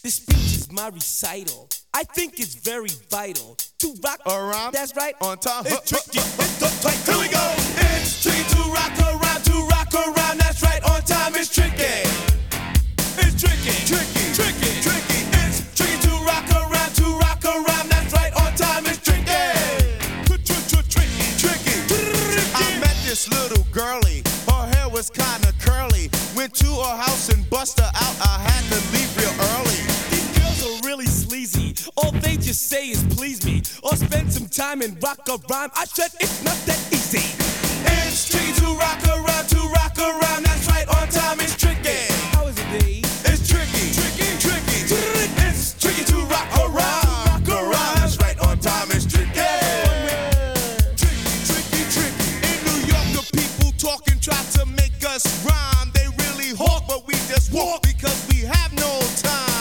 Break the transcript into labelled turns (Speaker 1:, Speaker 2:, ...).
Speaker 1: This speech is my recital. I think it's very vital to rock
Speaker 2: around.
Speaker 1: That's right.
Speaker 2: On time.
Speaker 1: It's tricky. It's the tight.
Speaker 2: Here we go. It's tricky to rock around. To rock around. That's right. On time. It's tricky. It's tricky. Tricky. Tricky. Tricky. It's tricky to rock around. To rock around. That's right. On time. It's tricky. Tricky. Tricky. I met this little girlie. Her hair was kinda curly. Went to her house and bust her out. I had to leave real early.
Speaker 1: These girls are really sleazy. All they just say is please me or spend some time and rock a rhyme. I said it's not that easy.
Speaker 2: It's tricky to rock around. To rock around. That's right. On time. It's tricky.
Speaker 1: How is it, babe?
Speaker 2: It's tricky. Tricky. Tricky. It's tricky to rock around. Rock around. That's right. On time. It's tricky. Tricky. In New York, the people talking try to make us rhyme. They really hawk, but we just walk because we have no time.